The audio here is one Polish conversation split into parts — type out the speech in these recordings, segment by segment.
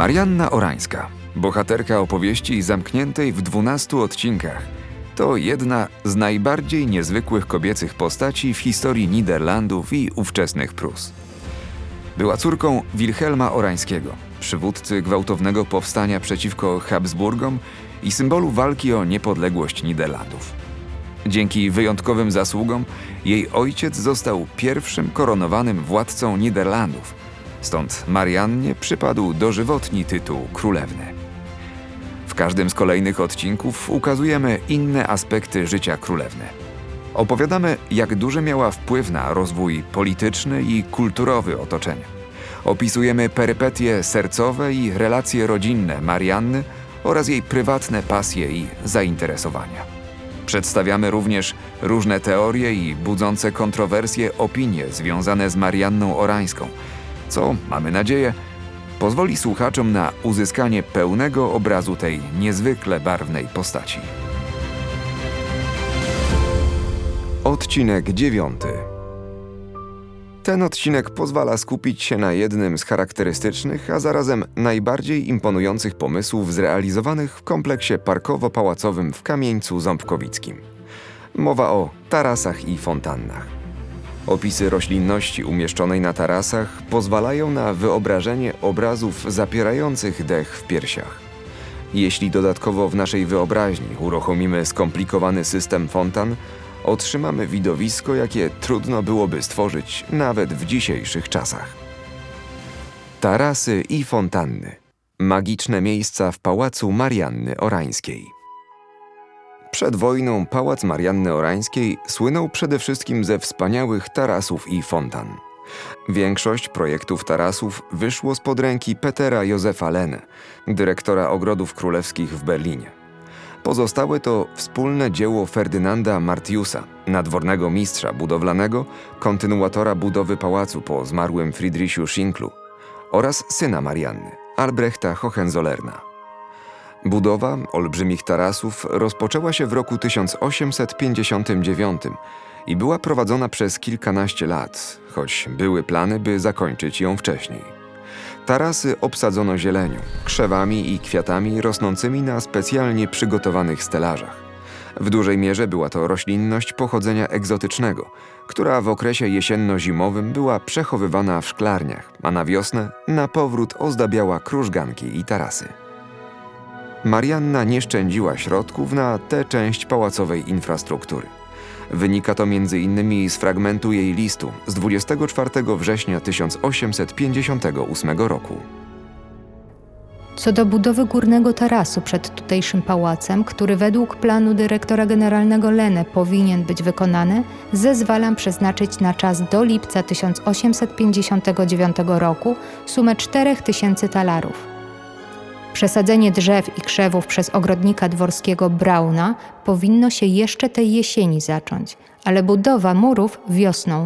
Marianna Orańska, bohaterka opowieści zamkniętej w 12 odcinkach, to jedna z najbardziej niezwykłych kobiecych postaci w historii Niderlandów i ówczesnych Prus. Była córką Wilhelma Orańskiego, przywódcy gwałtownego powstania przeciwko Habsburgom i symbolu walki o niepodległość Niderlandów. Dzięki wyjątkowym zasługom jej ojciec został pierwszym koronowanym władcą Niderlandów, stąd Mariannie przypadł dożywotni tytuł królewny. W każdym z kolejnych odcinków ukazujemy inne aspekty życia królewny. Opowiadamy, jak duży miała wpływ na rozwój polityczny i kulturowy otoczenia. Opisujemy perypetie sercowe i relacje rodzinne Marianny oraz jej prywatne pasje i zainteresowania. Przedstawiamy również różne teorie i budzące kontrowersje opinie związane z Marianną Orańską, co, mamy nadzieję, pozwoli słuchaczom na uzyskanie pełnego obrazu tej niezwykle barwnej postaci. Odcinek 9. Ten odcinek pozwala skupić się na jednym z charakterystycznych, a zarazem najbardziej imponujących pomysłów zrealizowanych w kompleksie parkowo-pałacowym w Kamieńcu Ząbkowickim. Mowa o tarasach i fontannach. Opisy roślinności umieszczonej na tarasach pozwalają na wyobrażenie obrazów zapierających dech w piersiach. Jeśli dodatkowo w naszej wyobraźni uruchomimy skomplikowany system fontan, otrzymamy widowisko, jakie trudno byłoby stworzyć nawet w dzisiejszych czasach. Tarasy i fontanny. Magiczne miejsca w pałacu Marianny Orańskiej. Przed wojną pałac Marianny Orańskiej słynął przede wszystkim ze wspaniałych tarasów i fontan. Większość projektów tarasów wyszło spod ręki Petera Józefa Lehne, dyrektora ogrodów królewskich w Berlinie. Pozostałe to wspólne dzieło Ferdynanda Martiusa, nadwornego mistrza budowlanego, kontynuatora budowy pałacu po zmarłym Friedrichu Schinklu oraz syna Marianny, Albrechta Hohenzollerna. Budowa olbrzymich tarasów rozpoczęła się w roku 1859 i była prowadzona przez kilkanaście lat, choć były plany, by zakończyć ją wcześniej. Tarasy obsadzono zielenią, krzewami i kwiatami rosnącymi na specjalnie przygotowanych stelażach. W dużej mierze była to roślinność pochodzenia egzotycznego, która w okresie jesienno-zimowym była przechowywana w szklarniach, a na wiosnę na powrót ozdabiała krużganki i tarasy. Marianna nie szczędziła środków na tę część pałacowej infrastruktury. Wynika to m.in. z fragmentu jej listu z 24 września 1858 roku. Co do budowy górnego tarasu przed tutejszym pałacem, który według planu dyrektora generalnego Lehne powinien być wykonany, zezwalam przeznaczyć na czas do lipca 1859 roku sumę 4000 talarów. Przesadzenie drzew i krzewów przez ogrodnika dworskiego Brauna powinno się jeszcze tej jesieni zacząć, ale budowa murów wiosną.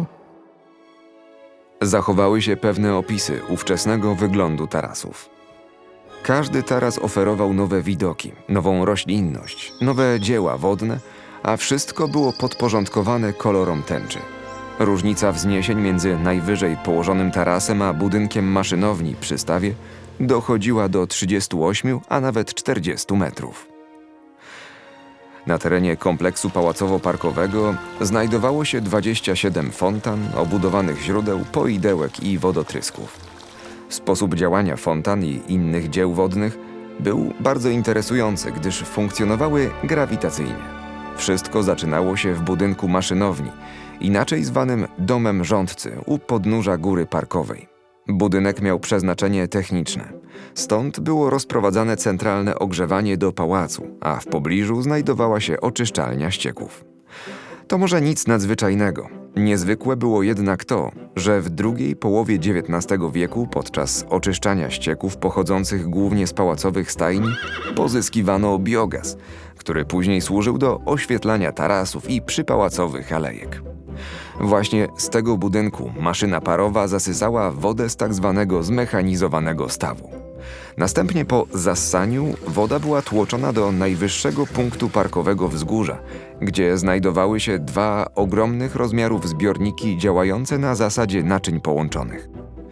Zachowały się pewne opisy ówczesnego wyglądu tarasów. Każdy taras oferował nowe widoki, nową roślinność, nowe dzieła wodne, a wszystko było podporządkowane kolorom tęczy. Różnica wzniesień między najwyżej położonym tarasem a budynkiem maszynowni przy stawie dochodziła do 38, a nawet 40 metrów. Na terenie kompleksu pałacowo-parkowego znajdowało się 27 fontan, obudowanych źródeł, poidełek i wodotrysków. Sposób działania fontan i innych dzieł wodnych był bardzo interesujący, gdyż funkcjonowały grawitacyjnie. Wszystko zaczynało się w budynku maszynowni, inaczej zwanym domem rządcy u podnóża góry parkowej. Budynek miał przeznaczenie techniczne. Stąd było rozprowadzane centralne ogrzewanie do pałacu, a w pobliżu znajdowała się oczyszczalnia ścieków. To może nic nadzwyczajnego. Niezwykłe było jednak to, że w drugiej połowie XIX wieku podczas oczyszczania ścieków pochodzących głównie z pałacowych stajni pozyskiwano biogaz, który później służył do oświetlania tarasów i przypałacowych alejek. Właśnie z tego budynku maszyna parowa zasysała wodę z tak zwanego zmechanizowanego stawu. Następnie po zassaniu woda była tłoczona do najwyższego punktu parkowego wzgórza, gdzie znajdowały się dwa ogromnych rozmiarów zbiorniki działające na zasadzie naczyń połączonych.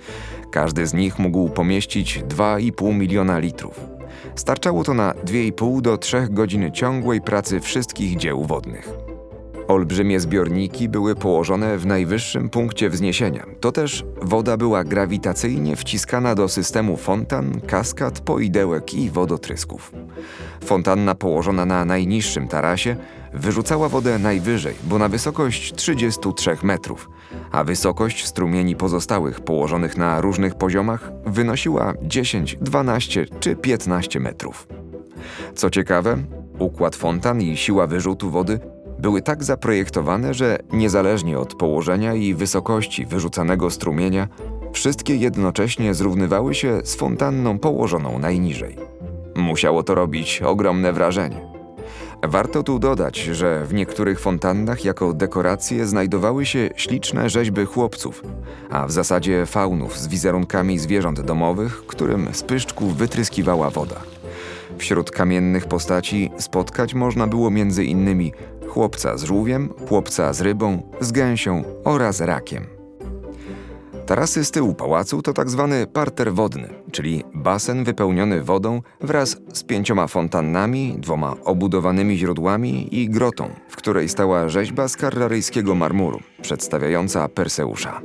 Każdy z nich mógł pomieścić 2,5 miliona litrów. Starczało to na 2,5 do 3 godzin ciągłej pracy wszystkich dzieł wodnych. Olbrzymie zbiorniki były położone w najwyższym punkcie wzniesienia. To też woda była grawitacyjnie wciskana do systemu fontan, kaskad, poidełek i wodotrysków. Fontanna położona na najniższym tarasie wyrzucała wodę najwyżej, bo na wysokość 33 metrów, a wysokość strumieni pozostałych położonych na różnych poziomach wynosiła 10, 12 czy 15 metrów. Co ciekawe, układ fontan i siła wyrzutu wody były tak zaprojektowane, że niezależnie od położenia i wysokości wyrzucanego strumienia, wszystkie jednocześnie zrównywały się z fontanną położoną najniżej. Musiało to robić ogromne wrażenie. Warto tu dodać, że w niektórych fontannach jako dekoracje znajdowały się śliczne rzeźby chłopców, a w zasadzie faunów z wizerunkami zwierząt domowych, którym z pyszczków wytryskiwała woda. Wśród kamiennych postaci spotkać można było m.in. chłopca z żółwiem, chłopca z rybą, z gęsią oraz rakiem. Tarasy z tyłu pałacu to tzw. parter wodny, czyli basen wypełniony wodą wraz z 5 fontannami, 2 obudowanymi źródłami i grotą, w której stała rzeźba z karraryjskiego marmuru, przedstawiająca Perseusza.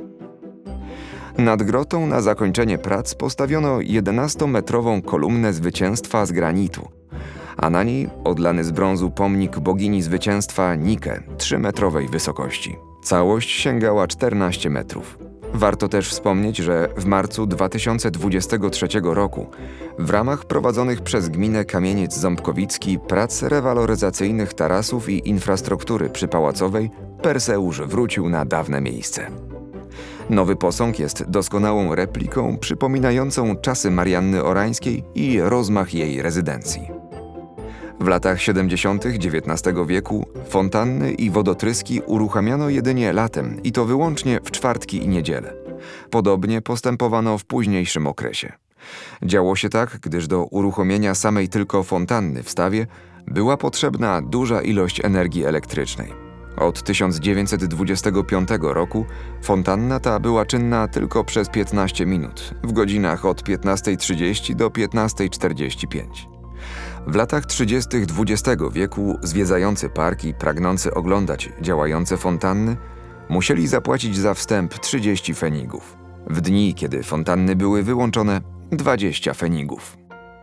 Nad grotą na zakończenie prac postawiono 11-metrową kolumnę zwycięstwa z granitu, a na niej odlany z brązu pomnik bogini zwycięstwa Nike 3-metrowej wysokości. Całość sięgała 14 metrów. Warto też wspomnieć, że w marcu 2023 roku w ramach prowadzonych przez gminę Kamieniec Ząbkowicki prac rewaloryzacyjnych tarasów i infrastruktury przypałacowej Perseusz wrócił na dawne miejsce. Nowy posąg jest doskonałą repliką przypominającą czasy Marianny Orańskiej i rozmach jej rezydencji. W latach 70. XIX wieku fontanny i wodotryski uruchamiano jedynie latem i to wyłącznie w czwartki i niedzielę. Podobnie postępowano w późniejszym okresie. Działo się tak, gdyż do uruchomienia samej tylko fontanny w stawie była potrzebna duża ilość energii elektrycznej. Od 1925 roku fontanna ta była czynna tylko przez 15 minut, w godzinach od 15:30 do 15:45. W latach 30. XX wieku zwiedzający park i pragnący oglądać działające fontanny musieli zapłacić za wstęp 30 fenigów. W dni, kiedy fontanny były wyłączone, 20 fenigów.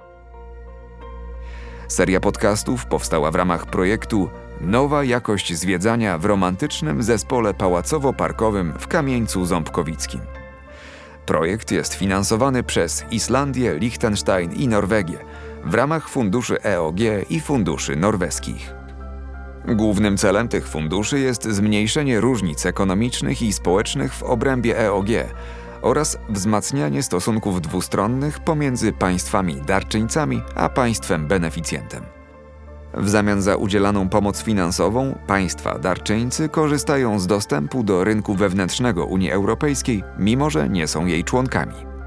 Seria podcastów powstała w ramach projektu Nowa jakość zwiedzania w romantycznym zespole pałacowo-parkowym w Kamieńcu Ząbkowickim. Projekt jest finansowany przez Islandię, Liechtenstein i Norwegię w ramach funduszy EOG i funduszy norweskich. Głównym celem tych funduszy jest zmniejszenie różnic ekonomicznych i społecznych w obrębie EOG oraz wzmacnianie stosunków dwustronnych pomiędzy państwami darczyńcami a państwem beneficjentem. W zamian za udzielaną pomoc finansową państwa darczyńcy korzystają z dostępu do rynku wewnętrznego Unii Europejskiej, mimo że nie są jej członkami.